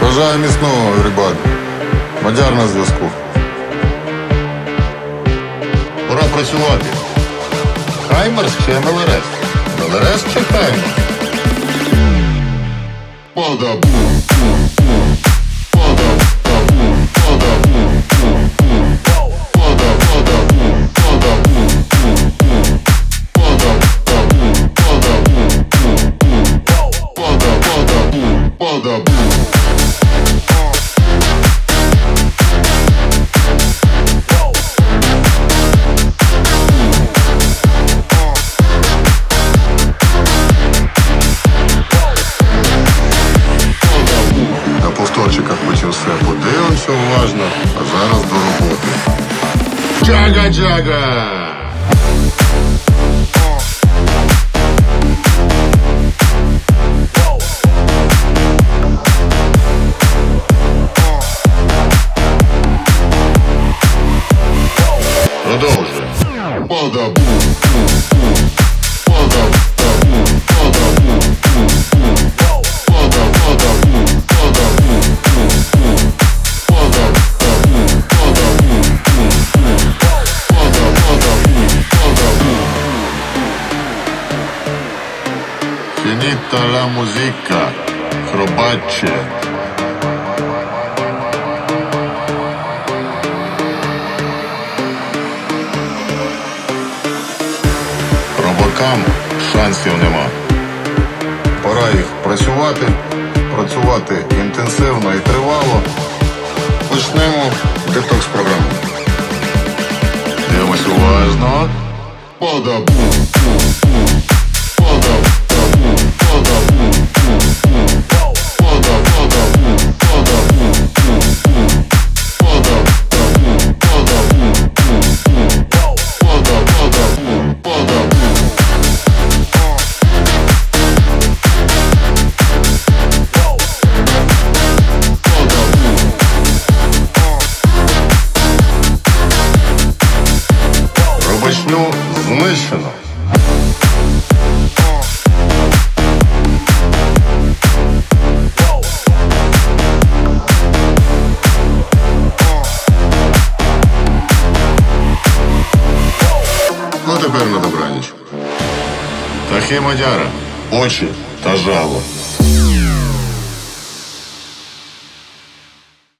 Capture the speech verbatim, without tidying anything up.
Бажаю міцного, everybody. Мадяр на зв'язку. Пора працювати. Хаймерс чи ем ел ер ес? ем ел ер ес чи Хаймерс? Подабум. Подабум. Подабум. Подабум. Подабум. Подабум. Подабум. Подабум. На повторчиках потім все подивимося уважно, а зараз до роботи. Джага-джага! Продовжуй. Подабум. Подабум. Подабум. Подабум. Finita la musica, Хробачче. Робокам шансів нема. Пора їх працювати, працювати інтенсивно і тривало. Почнемо детокс програму. Дивимось уважно. Подабум. Подабум. Подабум. Подабум. Подабум. Рубашню знищено. Ну тепер на добраніч. Тахи Мадяра. Очі та жало.